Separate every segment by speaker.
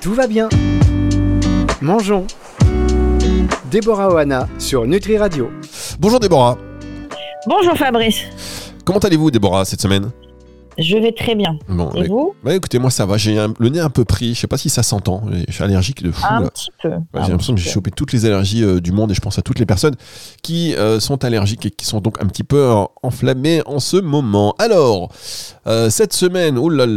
Speaker 1: Tout va bien. Mangeons. Déborah Ohana sur Nutri Radio.
Speaker 2: Bonjour Déborah.
Speaker 3: Bonjour Fabrice.
Speaker 2: Comment allez-vous Déborah cette semaine ?
Speaker 3: Je vais très bien.
Speaker 2: Bon,
Speaker 3: et vous ?
Speaker 2: Écoutez, moi ça va, j'ai le nez un peu pris, je sais pas si ça s'entend, je suis allergique de fou.
Speaker 3: Un
Speaker 2: là.
Speaker 3: petit peu.
Speaker 2: J'ai l'impression que j'ai chopé toutes les allergies du monde et je pense à toutes les personnes qui sont allergiques et qui sont donc un petit peu enflammées en ce moment. Alors, cette semaine,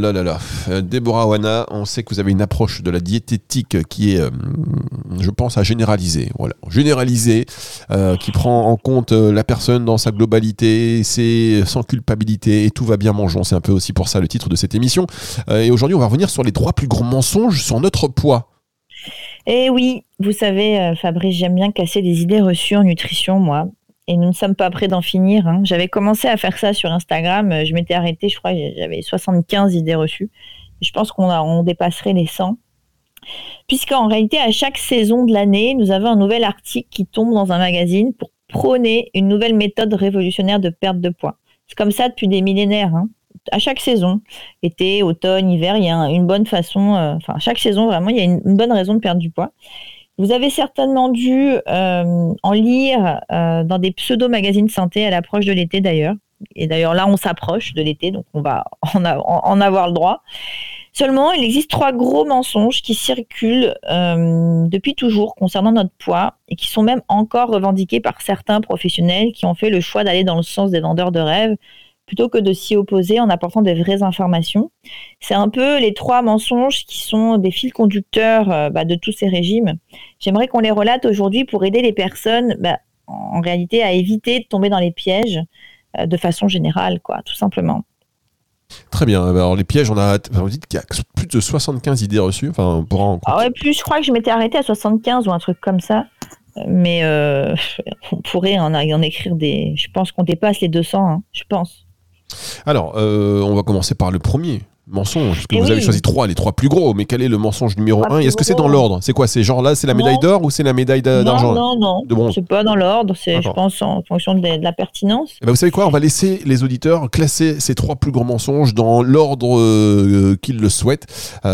Speaker 2: Déborah Ohana, on sait que vous avez une approche de la diététique qui est, je pense, à généraliser. Voilà, généraliser, qui prend en compte la personne dans sa globalité, c'est sans culpabilité et tout va bien, mangeons. C'est un peu aussi pour ça le titre de cette émission. Et aujourd'hui, on va revenir sur les 3 plus grands mensonges sur notre poids.
Speaker 3: Eh oui, vous savez, Fabrice, j'aime bien casser des idées reçues en nutrition, moi. Et nous ne sommes pas prêts d'en finir. J'avais commencé à faire ça sur Instagram. Je m'étais arrêtée, je crois, j'avais 75 idées reçues. Je pense qu'on dépasserait les 100. Puisqu'en réalité, à chaque saison de l'année, nous avons un nouvel article qui tombe dans un magazine pour prôner une nouvelle méthode révolutionnaire de perte de poids. C'est comme ça depuis des millénaires. À chaque saison, été, automne, hiver, il y a une bonne façon, chaque saison vraiment, il y a une bonne raison de perdre du poids. Vous avez certainement dû en lire dans des pseudo-magazines santé à l'approche de l'été d'ailleurs. Et d'ailleurs là, on s'approche de l'été, donc on va en avoir le droit. Seulement, il existe 3 gros mensonges qui circulent depuis toujours concernant notre poids et qui sont même encore revendiqués par certains professionnels qui ont fait le choix d'aller dans le sens des vendeurs de rêves plutôt que de s'y opposer en apportant des vraies informations. C'est un peu les 3 mensonges qui sont des fils conducteurs de tous ces régimes. J'aimerais qu'on les relate aujourd'hui pour aider les personnes, en réalité, à éviter de tomber dans les pièges de façon générale, tout simplement.
Speaker 2: Très bien. Alors les pièges, vous dites qu'il y a plus de 75 idées reçues. Enfin, on pourra en compter.
Speaker 3: Plus, je crois que je m'étais arrêtée à 75 ou un truc comme ça. Mais on pourrait en écrire des... Je pense qu'on dépasse les 200, je pense.
Speaker 2: Alors, on va commencer par le premier mensonge, parce que vous avez choisi 3, les 3 plus gros, mais quel est le mensonge numéro 1 ? Est-ce que c'est dans l'ordre ? C'est quoi ? C'est genre là, c'est la médaille d'or ou c'est la médaille d'argent ?
Speaker 3: Non, c'est pas dans l'ordre, c'est, je pense, en fonction de la pertinence.
Speaker 2: Vous savez quoi ? On va laisser les auditeurs classer ces 3 plus gros mensonges dans l'ordre qu'ils le souhaitent,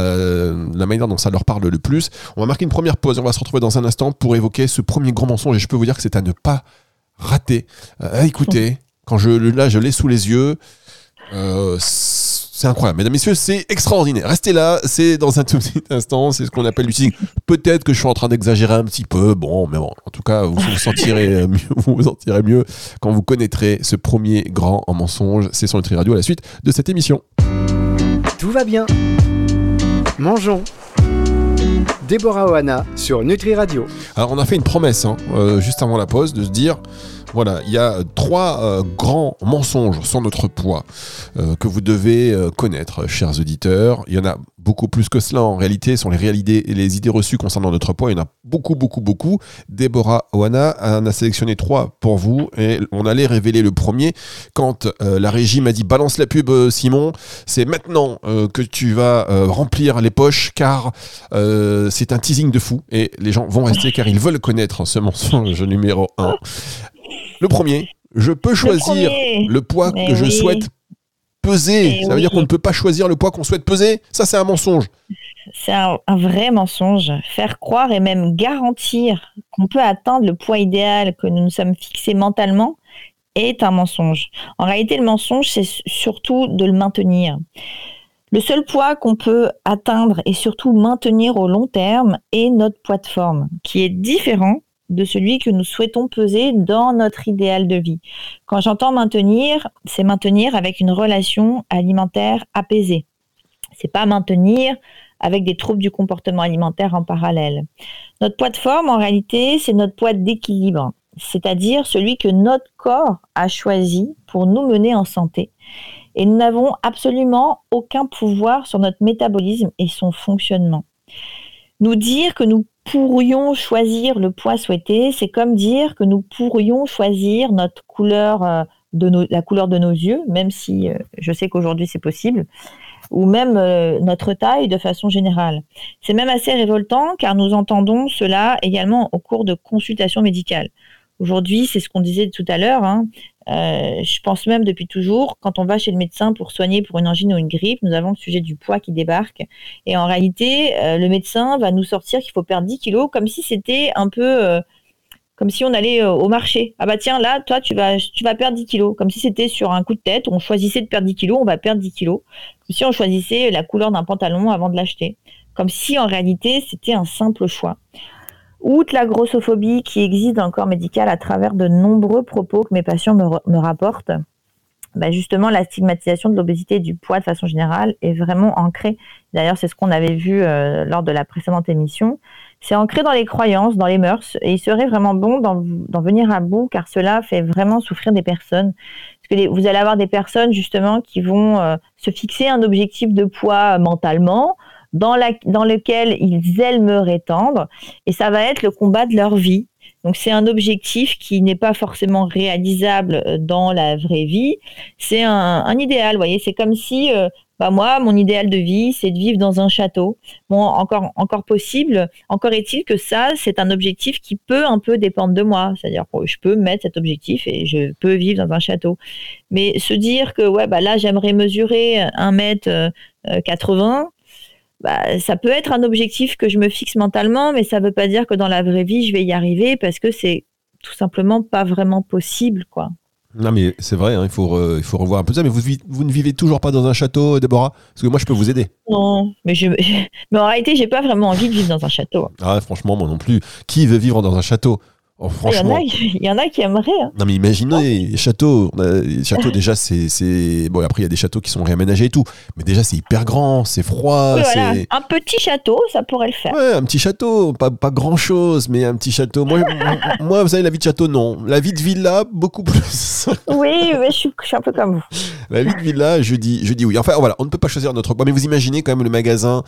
Speaker 2: la manière dont ça leur parle le plus. On va marquer une première pause, on va se retrouver dans un instant pour évoquer ce premier grand mensonge, et je peux vous dire que c'est à ne pas rater. Écoutez, quand je l'ai sous les yeux, c'est incroyable, mesdames, messieurs, c'est extraordinaire. Restez là, c'est dans un tout petit instant, c'est ce qu'on appelle l'utilising. Peut-être que je suis en train d'exagérer un petit peu, mais bon, en tout cas, vous vous sentirez mieux quand vous connaîtrez ce premier grand mensonge. C'est sur Nutri Radio à la suite de cette émission.
Speaker 1: Tout va bien. Mangeons. Déborah Ohana sur Nutri Radio.
Speaker 2: Alors, on a fait une promesse, juste avant la pause, de se dire... Voilà, il y a 3 grands mensonges sur notre poids que vous devez connaître, chers auditeurs. Il y en a beaucoup plus que cela en réalité, sur les idées reçues concernant notre poids. Il y en a beaucoup. Déborah Ohana en a sélectionné 3 pour vous et on allait révéler le premier. Quand la régie m'a dit « Balance la pub, Simon, c'est maintenant que tu vas remplir les poches car c'est un teasing de fou. » Et les gens vont rester car ils veulent connaître ce mensonge numéro 1. Le premier, je peux choisir le poids que je souhaite peser. Ça veut dire qu'on ne peut pas choisir le poids qu'on souhaite peser. Ça, c'est un mensonge.
Speaker 3: C'est un vrai mensonge. Faire croire et même garantir qu'on peut atteindre le poids idéal que nous nous sommes fixés mentalement est un mensonge. En réalité, le mensonge, c'est surtout de le maintenir. Le seul poids qu'on peut atteindre et surtout maintenir au long terme est notre poids de forme, qui est différent de celui que nous souhaitons peser dans notre idéal de vie. Quand j'entends maintenir, c'est maintenir avec une relation alimentaire apaisée. C'est pas maintenir avec des troubles du comportement alimentaire en parallèle. Notre poids de forme, en réalité, c'est notre poids d'équilibre, c'est-à-dire celui que notre corps a choisi pour nous mener en santé. Et nous n'avons absolument aucun pouvoir sur notre métabolisme et son fonctionnement. Nous dire que nous pourrions choisir le poids souhaité, c'est comme dire que nous pourrions choisir notre couleur, la couleur de nos yeux, même si je sais qu'aujourd'hui c'est possible, ou même notre taille de façon générale. C'est même assez révoltant car nous entendons cela également au cours de consultations médicales. Aujourd'hui, c'est ce qu'on disait tout à l'heure, Je pense même depuis toujours, quand on va chez le médecin pour soigner pour une angine ou une grippe, nous avons le sujet du poids qui débarque. Et en réalité, le médecin va nous sortir qu'il faut perdre 10 kilos comme si c'était un peu... comme si on allait au marché. Ah bah tiens, là, toi, tu vas perdre 10 kilos. Comme si c'était sur un coup de tête, on choisissait de perdre 10 kilos, on va perdre 10 kilos. Comme si on choisissait la couleur d'un pantalon avant de l'acheter. Comme si, en réalité, c'était un simple choix. Outre la grossophobie qui existe dans le corps médical à travers de nombreux propos que mes patients me rapportent, bah justement, la stigmatisation de l'obésité et du poids de façon générale est vraiment ancrée. D'ailleurs, c'est ce qu'on avait vu lors de la précédente émission. C'est ancré dans les croyances, dans les mœurs, et il serait vraiment bon d'en venir à bout, car cela fait vraiment souffrir des personnes. Parce que vous allez avoir des personnes, justement, qui vont se fixer un objectif de poids mentalement, dans lequel ils aimeraient tendre, et ça va être le combat de leur vie. Donc c'est un objectif qui n'est pas forcément réalisable dans la vraie vie, c'est un idéal, vous voyez, c'est comme si, moi, mon idéal de vie, c'est de vivre dans un château. Bon, encore possible, encore est-il que ça, c'est un objectif qui peut un peu dépendre de moi, c'est-à-dire que je peux mettre cet objectif et je peux vivre dans un château. Mais se dire que, là, j'aimerais mesurer 1m80, ça peut être un objectif que je me fixe mentalement, mais ça ne veut pas dire que dans la vraie vie, je vais y arriver parce que c'est tout simplement pas vraiment possible, quoi.
Speaker 2: Non, mais c'est vrai, hein, il faut revoir un peu ça. Mais vous ne vivez toujours pas dans un château, Déborah? Parce que moi, je peux vous aider.
Speaker 3: Non, mais en réalité, j'ai pas vraiment envie de vivre dans un château.
Speaker 2: Ah, franchement, moi non plus. Qui veut vivre dans un château? Oh, franchement.
Speaker 3: Il y en a qui aimeraient. Hein.
Speaker 2: Non, mais imaginez, les châteaux déjà, c'est... Bon, après, il y a des châteaux qui sont réaménagés et tout. Mais déjà, c'est hyper grand, c'est froid.
Speaker 3: Oui, voilà. Un petit château, ça pourrait le faire.
Speaker 2: Ouais, un petit château, pas grand-chose, mais un petit château. Moi, vous savez, la vie de château, non. La vie de villa, beaucoup plus.
Speaker 3: Oui, mais je suis un peu comme vous.
Speaker 2: La vie de villa, je dis oui. Enfin, voilà, on ne peut pas choisir notre poids. Mais vous imaginez quand même le magasin.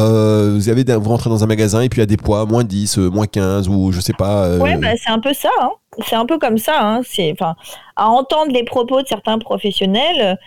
Speaker 2: Vous rentrez dans un magasin et puis il y a des poids, moins 10, moins 15, ou je sais pas.
Speaker 3: Ouais, c'est un peu ça. Hein. C'est un peu comme ça. Hein. À entendre les propos de certains professionnels,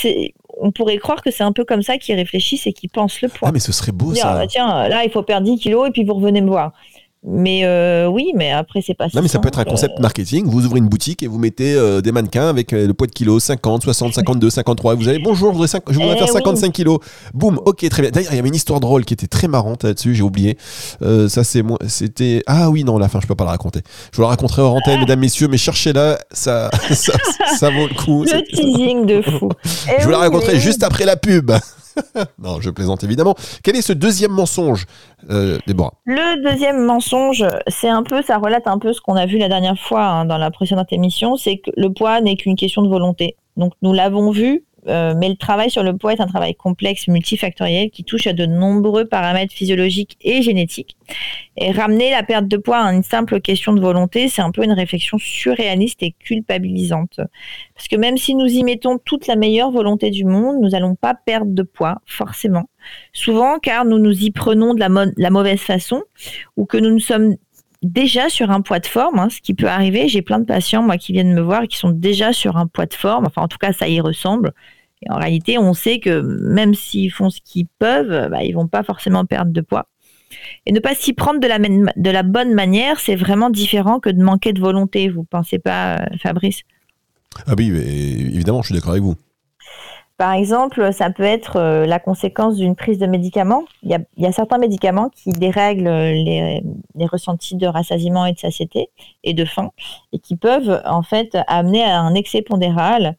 Speaker 3: on pourrait croire que c'est un peu comme ça qu'ils réfléchissent et qu'ils pensent le poids.
Speaker 2: Ah, mais ce serait beau, ça.
Speaker 3: Tiens, là, il faut perdre 10 kilos et puis vous revenez me voir. Mais oui, mais après, c'est pas ça.
Speaker 2: Non, mais ça peut être un concept marketing. Vous ouvrez une boutique et vous mettez des mannequins avec le poids de kilos 50, 60, 52, 53. Vous allez, bonjour, je voudrais faire 55 kilos. Boum, ok, très bien. D'ailleurs, il y avait une histoire drôle qui était très marrante là-dessus, j'ai oublié. Ça, c'était. Ah oui, non, la fin, je peux pas la raconter. Je vous la raconterai hors antenne, mesdames, messieurs, mais cherchez-la, ça vaut le coup.
Speaker 3: Le teasing de fou.
Speaker 2: Je vous la raconterai juste après la pub. Non, je plaisante évidemment. Quel est ce deuxième mensonge, Déborah?
Speaker 3: Le deuxième mensonge, ça relate un peu ce qu'on a vu la dernière fois dans la précédente émission, c'est que le poids n'est qu'une question de volonté. Donc nous l'avons vu, mais le travail sur le poids est un travail complexe, multifactoriel, qui touche à de nombreux paramètres physiologiques et génétiques. Et ramener la perte de poids à une simple question de volonté, c'est un peu une réflexion surréaliste et culpabilisante. Parce que même si nous y mettons toute la meilleure volonté du monde, nous n'allons pas perdre de poids, forcément. Souvent, car nous nous y prenons de la mauvaise façon, ou que nous sommes déjà sur un poids de forme, ce qui peut arriver. J'ai plein de patients, moi, qui viennent me voir et qui sont déjà sur un poids de forme. Enfin, en tout cas, ça y ressemble. Et en réalité, on sait que même s'ils font ce qu'ils peuvent, ils vont pas forcément perdre de poids. Et ne pas s'y prendre de la bonne manière, c'est vraiment différent que de manquer de volonté. Vous pensez pas, Fabrice?
Speaker 2: Ah oui, mais évidemment, je suis d'accord avec vous.
Speaker 3: Par exemple, ça peut être la conséquence d'une prise de médicaments. Il y a certains médicaments qui dérèglent les ressentis de rassasiement et de satiété et de faim, et qui peuvent en fait amener à un excès pondéral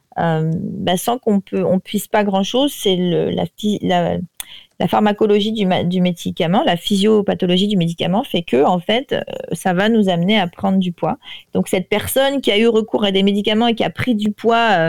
Speaker 3: sans qu'on puisse pas grand-chose. C'est la pharmacologie du médicament, la physiopathologie du médicament fait que en fait, ça va nous amener à prendre du poids. Donc cette personne qui a eu recours à des médicaments et qui a pris du poids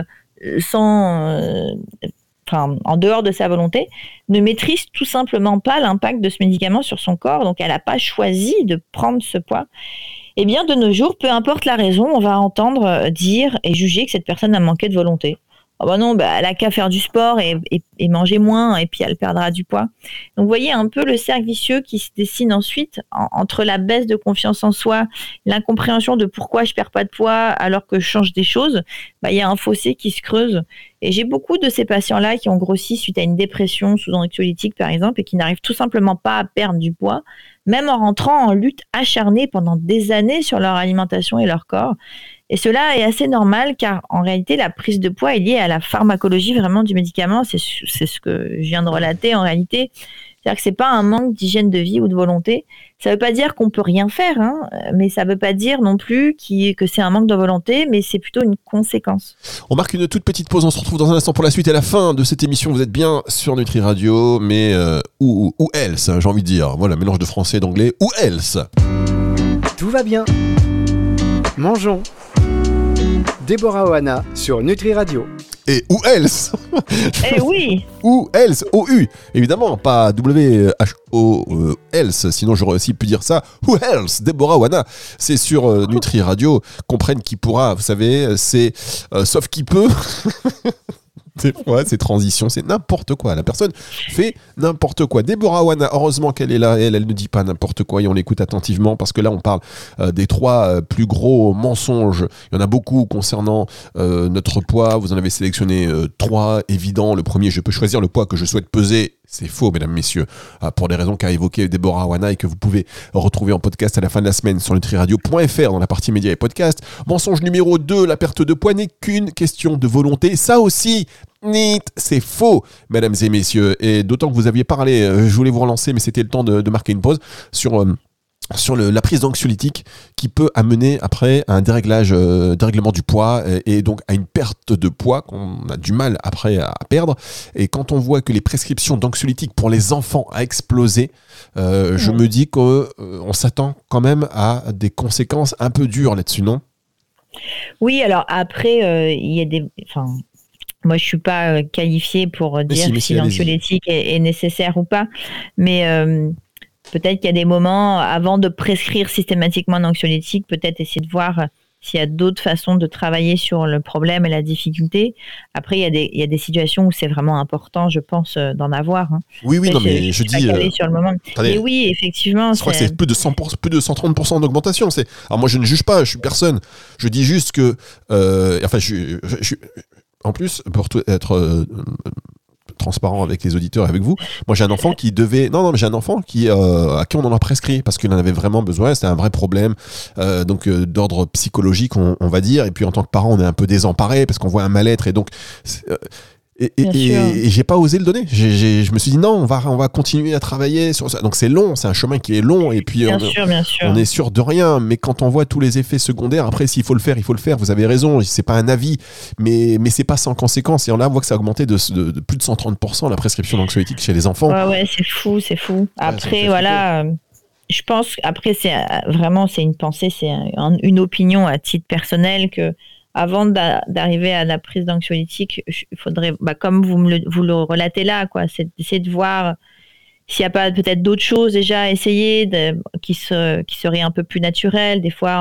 Speaker 3: en dehors de sa volonté, ne maîtrise tout simplement pas l'impact de ce médicament sur son corps, donc elle n'a pas choisi de prendre ce poids. Eh bien, de nos jours, peu importe la raison, on va entendre dire et juger que cette personne a manqué de volonté. Oh bah non, elle a qu'à faire du sport et manger moins, et puis elle perdra du poids. Donc vous voyez un peu le cercle vicieux qui se dessine ensuite entre la baisse de confiance en soi, l'incompréhension de pourquoi je perds pas de poids alors que je change des choses. Il y a un fossé qui se creuse Et j'ai beaucoup de ces patients-là qui ont grossi suite à une dépression sous anxiolytique, par exemple, et qui n'arrivent tout simplement pas à perdre du poids, même en rentrant en lutte acharnée pendant des années sur leur alimentation et leur corps. Et cela est assez normal, car en réalité, la prise de poids est liée à la pharmacologie vraiment du médicament. C'est ce que je viens de relater en réalité. C'est-à-dire que c'est pas un manque d'hygiène de vie ou de volonté. Ça veut pas dire qu'on peut rien faire, mais ça veut pas dire non plus que c'est un manque de volonté, mais c'est plutôt une conséquence.
Speaker 2: On marque une toute petite pause, on se retrouve dans un instant pour la suite et la fin de cette émission. Vous êtes bien sur Nutri Radio, mais ou else, j'ai envie de dire. Voilà, mélange de français et d'anglais, ou else.
Speaker 1: Tout va bien. Mangeons. Déborah Ohana sur Nutri Radio.
Speaker 2: Et ou else.
Speaker 3: Eh oui.
Speaker 2: Ou else, O-U. Évidemment, pas W-H-O else, sinon j'aurais aussi pu dire ça. Who else, Déborah Ohana. C'est sur Nutri Radio. Comprenne qui pourra, vous savez, c'est sauf qui peut. Des fois, ces transitions, c'est n'importe quoi. La personne fait n'importe quoi. Déborah Ohana, heureusement qu'elle est là. Elle ne dit pas n'importe quoi et on l'écoute attentivement parce que là, on parle des 3 plus gros mensonges. Il y en a beaucoup concernant notre poids. Vous en avez sélectionné 3 évidents. Le premier, je peux choisir le poids que je souhaite peser. C'est faux, mesdames, messieurs, pour des raisons qu'a évoqué Déborah Ohana et que vous pouvez retrouver en podcast à la fin de la semaine sur nutriradio.fr dans la partie médias et podcasts. Mensonge numéro 2, la perte de poids n'est qu'une question de volonté. Ça aussi, c'est faux, mesdames et messieurs. Et d'autant que vous aviez parlé, je voulais vous relancer, mais c'était le temps de marquer une pause sur la prise d'anxiolytiques qui peut amener après à un dérèglement du poids et donc à une perte de poids qu'on a du mal après à perdre. Et quand on voit que les prescriptions d'anxiolytiques pour les enfants a explosé, je me dis qu'on s'attend quand même à des conséquences un peu dures là-dessus, non ?
Speaker 3: Oui, alors après, il y a des... Moi, je suis pas qualifiée pour dire si l'anxiolytique est nécessaire ou pas, mais peut-être qu'il y a des moments, avant de prescrire systématiquement un anxiolytique, peut-être essayer de voir s'il y a d'autres façons de travailler sur le problème et la difficulté. Après, il y a des situations où c'est vraiment important, je pense, d'en avoir.
Speaker 2: Oui,
Speaker 3: après,
Speaker 2: non, mais je dis...
Speaker 3: sur le moment. Mais oui, effectivement...
Speaker 2: Je crois que c'est plus de 130% d'augmentation. Alors moi, je ne juge pas, je suis personne. Je dis juste que... En plus, pour être transparent avec les auditeurs et avec vous, moi j'ai un enfant qui devait... Non, mais j'ai un enfant à qui on en a prescrit parce qu'il en avait vraiment besoin, c'était un vrai problème d'ordre psychologique, on va dire, et puis en tant que parent, on est un peu désemparé parce qu'on voit un mal-être, et donc... Et j'ai pas osé le donner. Je me suis dit non, on va continuer à travailler sur ça. Donc c'est long, c'est un chemin qui est long et puis
Speaker 3: bien sûr.
Speaker 2: On est sûr de rien. Mais quand on voit tous les effets secondaires, après s'il faut le faire, il faut le faire. Vous avez raison, c'est pas un avis, mais c'est pas sans conséquence. Et là on voit que ça a augmenté de plus de 130% la prescription d'anxiolytiques chez les enfants.
Speaker 3: Ouais, c'est fou. Après voilà. Je pense après c'est une pensée, c'est une opinion à titre personnel que avant d'arriver à la prise d'anxiolytique, il faudrait, comme vous le relatez là, quoi, c'est d'essayer de voir s'il n'y a pas peut-être d'autres choses déjà à essayer qui seraient un peu plus naturelles. Des fois,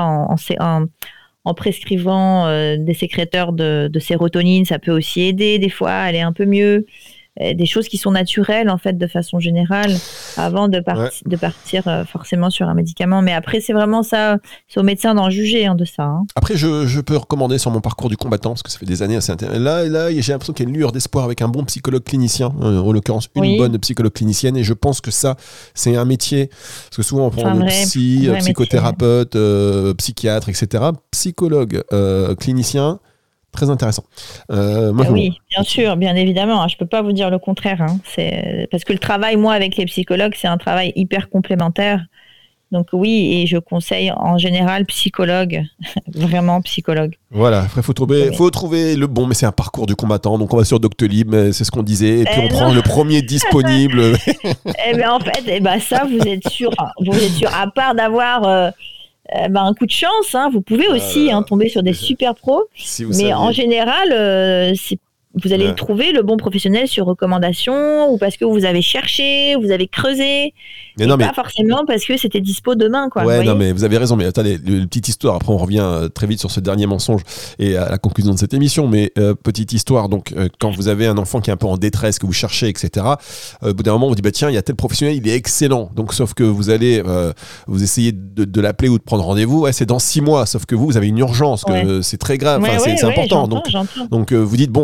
Speaker 3: en prescrivant des sécréteurs de sérotonine, ça peut aussi aider des fois à aller un peu mieux. Des choses qui sont naturelles en fait de façon générale avant de partir forcément sur un médicament, mais après c'est vraiment ça, c'est au médecin d'en juger de ça.
Speaker 2: Après je peux recommander sur mon parcours du combattant parce que ça fait des années assez intéressant. Là j'ai l'impression qu'il y a une lueur d'espoir avec un bon psychologue clinicien, en l'occurrence une bonne psychologue clinicienne, et je pense que ça c'est un métier, parce que souvent on prend le psychothérapeute, psychiatre, etc. Psychologue clinicien, très intéressant.
Speaker 3: Oui, bien sûr, bien évidemment. Je peux pas vous dire le contraire. C'est parce que le travail, moi, avec les psychologues, c'est un travail hyper complémentaire. Donc oui, et je conseille en général psychologue, vraiment psychologue.
Speaker 2: Voilà, après faut trouver le bon, mais c'est un parcours du combattant. Donc on va sur Doctolib, c'est ce qu'on disait, et puis on prend le premier disponible.
Speaker 3: En fait, ça vous êtes sûr, à part d'avoir un coup de chance, vous pouvez aussi tomber sur des super pros, mais en général, vous allez trouver le bon professionnel sur recommandation ou parce que vous avez cherché, vous avez creusé, pas forcément parce que c'était dispo demain, quoi.
Speaker 2: Ouais, non, mais vous avez raison. Mais attendez, une petite histoire. Après, on revient très vite sur ce dernier mensonge et à la conclusion de cette émission. Mais petite histoire. Donc, quand vous avez un enfant qui est un peu en détresse, que vous cherchez, etc. Au bout d'un moment, on vous dit tiens, il y a tel professionnel, il est excellent. Donc, sauf que vous allez vous essayez de l'appeler ou de prendre rendez-vous. Ouais, c'est dans 6 mois. Sauf que vous avez une urgence, que c'est très grave. C'est important.
Speaker 3: J'entends.
Speaker 2: Donc, vous dites si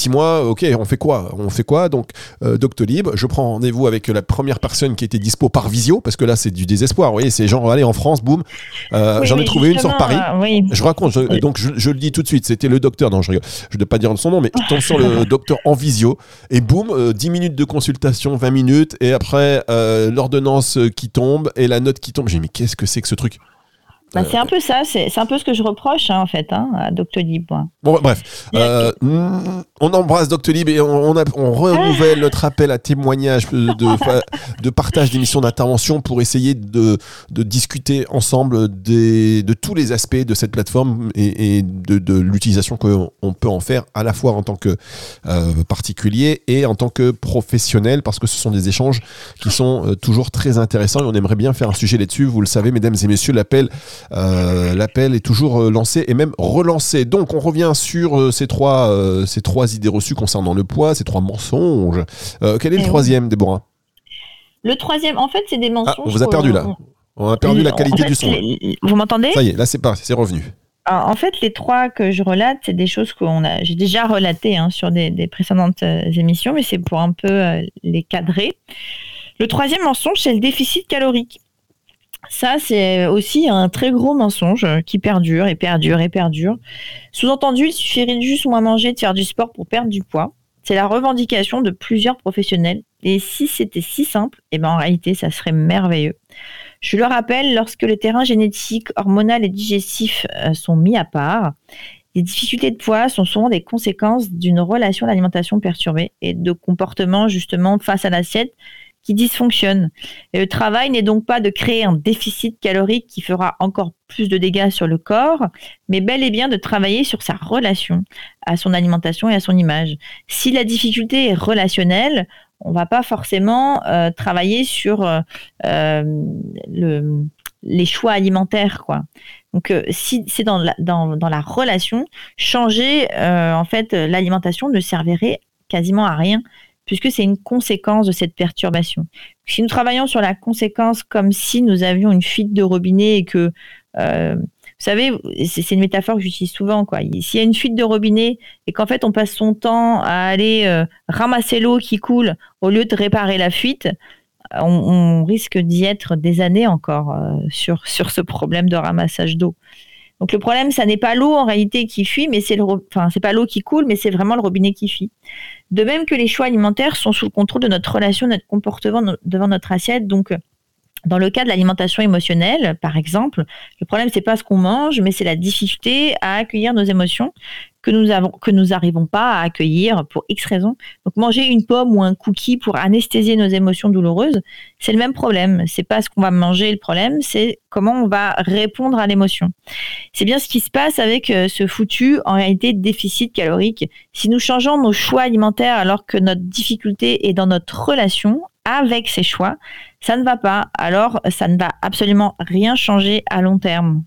Speaker 2: 6 mois, ok, on fait quoi? Donc, Doctolib, je prends rendez-vous avec la première personne qui était dispo par visio, parce que là, c'est du désespoir. Vous voyez, c'est genre, allez, en France, boum. J'en ai trouvé une sur Paris. Je raconte, donc je le dis tout de suite, c'était le docteur, non, je rigole, je ne dois pas dire son nom, mais il tombe sur le docteur en visio, et boum, 10 minutes de consultation, 20 minutes, et après, l'ordonnance qui tombe, et la note qui tombe. J'ai dit, mais qu'est-ce que c'est que ce truc?
Speaker 3: C'est un peu ça, c'est un peu ce que je reproche en fait à Doctolib.
Speaker 2: Bon, bref, on embrasse Doctolib et on renouvelle notre appel à témoignage de partage d'émissions d'intervention pour essayer de discuter ensemble de tous les aspects de cette plateforme et de l'utilisation qu'on peut en faire à la fois en tant que particulier et en tant que professionnel, parce que ce sont des échanges qui sont toujours très intéressants et on aimerait bien faire un sujet là-dessus. Vous le savez, mesdames et messieurs, l'appel est toujours lancé et même relancé. Donc on revient sur ces trois idées reçues concernant le poids, ces 3 mensonges. Quel est le troisième, Déborah?
Speaker 3: Le troisième, en fait, c'est des mensonges.
Speaker 2: On vous a perdu là. On a perdu la qualité du son.
Speaker 3: Vous m'entendez?
Speaker 2: Ça y est, là c'est parti, c'est revenu.
Speaker 3: Alors, en fait, les 3 que je relate, c'est des choses j'ai déjà relatées sur des précédentes émissions, mais c'est pour un peu les cadrer. Le troisième mensonge, c'est le déficit calorique. Ça, c'est aussi un très gros mensonge qui perdure et perdure et perdure. Sous-entendu, il suffirait de juste moins manger, de faire du sport pour perdre du poids. C'est la revendication de plusieurs professionnels. Et si c'était si simple, en réalité, ça serait merveilleux. Je le rappelle, lorsque le terrain génétique, hormonal et digestif sont mis à part, les difficultés de poids sont souvent des conséquences d'une relation d'alimentation perturbée et de comportements justement face à l'assiette qui dysfonctionne. Et le travail n'est donc pas de créer un déficit calorique qui fera encore plus de dégâts sur le corps, mais bel et bien de travailler sur sa relation à son alimentation et à son image. Si la difficulté est relationnelle, on ne va pas forcément travailler sur les choix alimentaires, quoi. Donc, si c'est dans la relation, changer en fait l'alimentation ne servirait quasiment à rien, puisque c'est une conséquence de cette perturbation. Si nous travaillons sur la conséquence comme si nous avions une fuite de robinet et que, vous savez, c'est une métaphore que j'utilise souvent, quoi. S'il y a une fuite de robinet et qu'en fait on passe son temps à aller ramasser l'eau qui coule au lieu de réparer la fuite, on risque d'y être des années encore sur ce problème de ramassage d'eau. Donc le problème, ça n'est pas l'eau en réalité qui fuit, mais c'est pas l'eau qui coule, mais c'est vraiment le robinet qui fuit. De même que les choix alimentaires sont sous le contrôle de notre relation, notre comportement devant notre assiette. Donc dans le cas de l'alimentation émotionnelle, par exemple, le problème c'est pas ce qu'on mange, mais c'est la difficulté à accueillir nos émotions que nous n'arrivons pas à accueillir pour X raisons. Donc manger une pomme ou un cookie pour anesthésier nos émotions douloureuses, c'est le même problème. C'est pas ce qu'on va manger le problème, c'est comment on va répondre à l'émotion. C'est bien ce qui se passe avec ce foutu, en réalité, déficit calorique. Si nous changeons nos choix alimentaires alors que notre difficulté est dans notre relation avec ces choix, ça ne va pas. Alors, ça ne va absolument rien changer à long terme.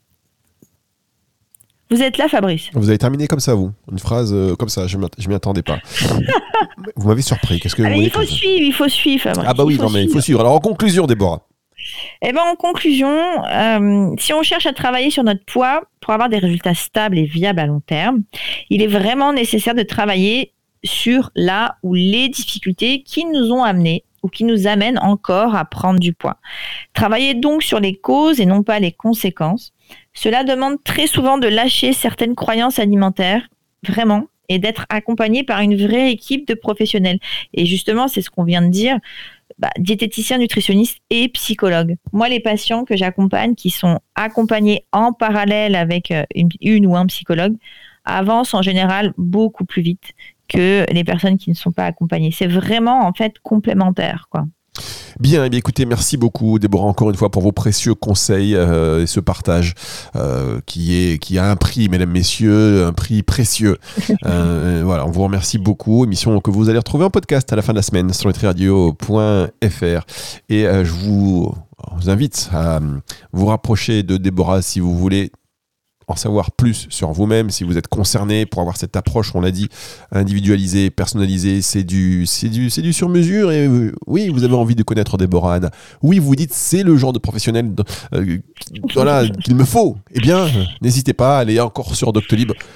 Speaker 3: Vous êtes là, Fabrice?
Speaker 2: Vous avez terminé comme ça, vous? Une phrase comme ça, je m'y attendais pas. Vous m'avez surpris. Qu'est-ce que vous
Speaker 3: il faut suivre, Fabrice.
Speaker 2: Ah bah oui, mais il faut suivre. Alors, en conclusion, Déborah.
Speaker 3: En conclusion, si on cherche à travailler sur notre poids pour avoir des résultats stables et viables à long terme, il est vraiment nécessaire de travailler sur là où les difficultés qui nous ont amenés ou qui nous amènent encore à prendre du poids. Travailler donc sur les causes et non pas les conséquences. Cela demande très souvent de lâcher certaines croyances alimentaires, vraiment, et d'être accompagné par une vraie équipe de professionnels. Et justement, c'est ce qu'on vient de dire, diététicien, nutritionniste et psychologue. Moi, les patients que j'accompagne, qui sont accompagnés en parallèle avec une ou un psychologue, avancent en général beaucoup plus vite que les personnes qui ne sont pas accompagnées. C'est vraiment, en fait, complémentaire, quoi.
Speaker 2: Bien, écoutez, merci beaucoup Déborah encore une fois pour vos précieux conseils et ce partage qui a un prix, mesdames, messieurs, un prix précieux. Voilà, on vous remercie beaucoup. Émission que vous allez retrouver en podcast à la fin de la semaine sur nutriradio.fr. Et je vous invite à vous rapprocher de Déborah si vous voulez en savoir plus sur vous-même, si vous êtes concerné pour avoir cette approche, on l'a dit, individualisée, personnalisée, c'est du sur-mesure. Et oui, vous avez envie de connaître Déborah Hanna. Oui, vous vous dites, c'est le genre de professionnel qu'il me faut. Eh bien, n'hésitez pas, allez encore sur Doctolib.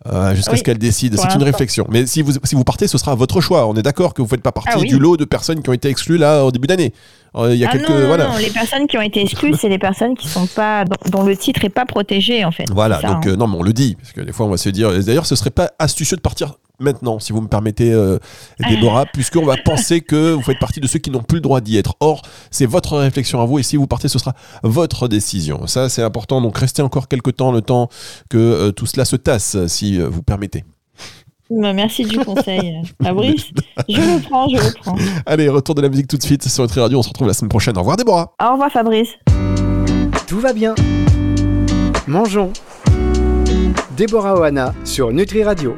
Speaker 2: jusqu'à ce qu'elle décide. C'est une réflexion. Mais si vous partez, ce sera votre choix. On est d'accord que vous ne faites pas partie du lot de personnes qui ont été exclues là au début d'année. Il y a
Speaker 3: non, les personnes qui ont été exclues, c'est les personnes qui sont pas dont le titre est pas protégé en fait.
Speaker 2: Voilà, donc non, mais on le dit parce que des fois on va se dire. D'ailleurs, ce serait pas astucieux de partir maintenant, si vous me permettez, Déborah, puisqu'on va penser que vous faites partie de ceux qui n'ont plus le droit d'y être. Or, c'est votre réflexion à vous, et si vous partez, ce sera votre décision. Ça, c'est important. Donc, restez encore quelques temps, le temps que tout cela se tasse, si vous permettez.
Speaker 3: Merci du conseil, Fabrice. Je le prends.
Speaker 2: Allez, retour de la musique tout de suite sur Nutri Radio. On se retrouve la semaine prochaine. Au revoir, Déborah.
Speaker 3: Au revoir, Fabrice.
Speaker 1: Tout va bien. Mangeons. Déborah Ohana sur Nutri Radio.